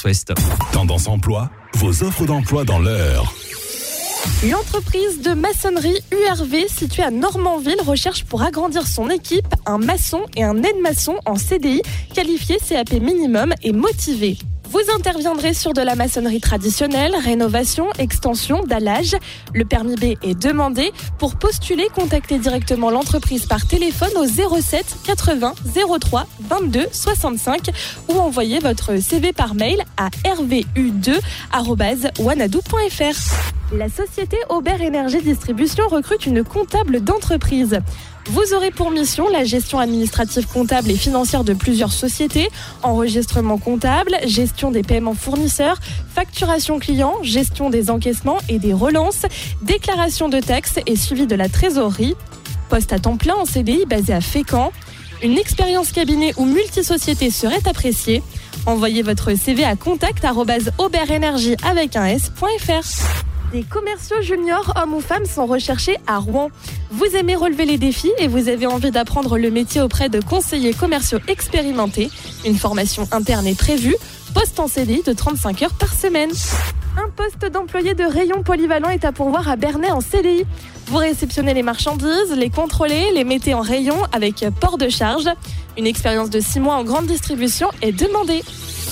Ouest. Tendance emploi, vos offres d'emploi dans l'heure. L'entreprise de maçonnerie URV située à Normanville recherche pour agrandir son équipe un maçon et un aide-maçon en CDI qualifiés CAP minimum et motivés. Vous interviendrez sur de la maçonnerie traditionnelle, rénovation, extension, dallage. Le permis B est demandé. Pour postuler, contactez directement l'entreprise par téléphone au 07 80 03 22 65 ou envoyez votre CV par mail à rvu2@wanadoo.fr. La société Aubert Énergie Distribution recrute une comptable d'entreprise. Vous aurez pour mission la gestion administrative, comptable et financière de plusieurs sociétés, enregistrement comptable, gestion des paiements fournisseurs, facturation client, gestion des encaissements et des relances, déclaration de taxes et suivi de la trésorerie. Poste à temps plein en CDI basé à Fécamp. Une expérience cabinet ou multisociété serait appréciée. Envoyez votre CV à contact@aubertenergie avec un s.fr. Des commerciaux juniors, hommes ou femmes, sont recherchés à Rouen. Vous aimez relever les défis et vous avez envie d'apprendre le métier auprès de conseillers commerciaux expérimentés. Une formation interne est prévue. Poste en CDI de 35 heures par semaine. Un poste d'employé de rayon polyvalent est à pourvoir à Bernay en CDI. Vous réceptionnez les marchandises, les contrôlez, les mettez en rayon avec port de charge. Une expérience de 6 mois en grande distribution est demandée.